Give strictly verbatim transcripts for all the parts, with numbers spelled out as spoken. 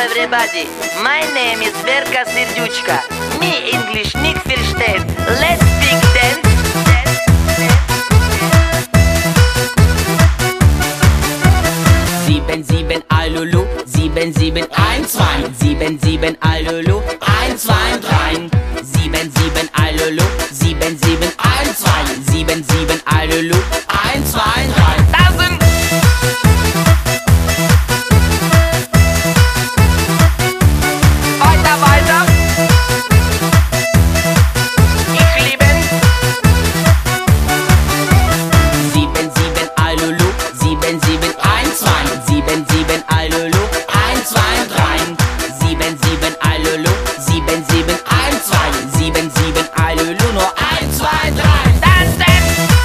everybody, my name is Verka Serdyuchka. Me English nicht versteht. Let's speak dance. Sieben, sieben, Alulu, sieben, sieben, eins, zwei, sieben, sieben, Alulu, eins, zwei, drei, sieben, sieben, Alulu, sieben, sieben, eins, zwei, sieben, sieben, Alulu, eins, zwei, drei. Tausend. Weiter, weiter. Ich liebe. Sieben, sieben, Alulu, sieben, sieben, eins, zwei, sieben, sieben, Alulu, eins, zwei, drei, sieben, sieben, Alulu, sieben, sieben, eins, zwei, sieben, sieben, Alulu, nur eins, zwei, drei. Tanzen!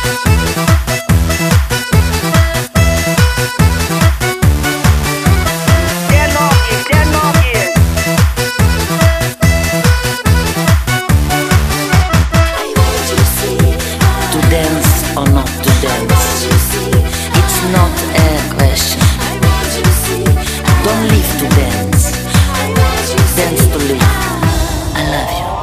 Der noch ist, der noch ist. To dance or not to dance, it's not a question. Don't live to dance, dance to live. I love you.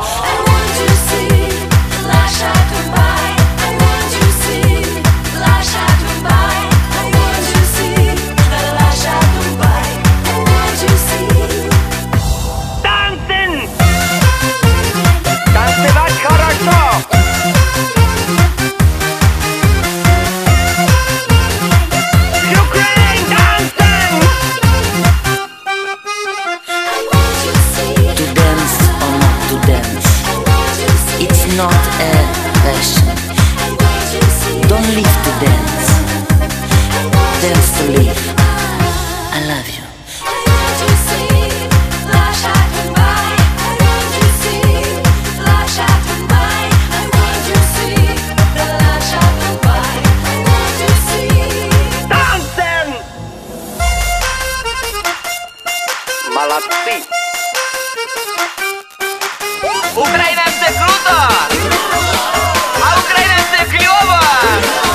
Tanzen! Танцевать хорошо! Ukraine, dancing! To dance or not to dance, it's not a question. Don't live to dance, dance to live. I love you. Танцем! Молодцы! Украина, це круто! А Україна, це кльово!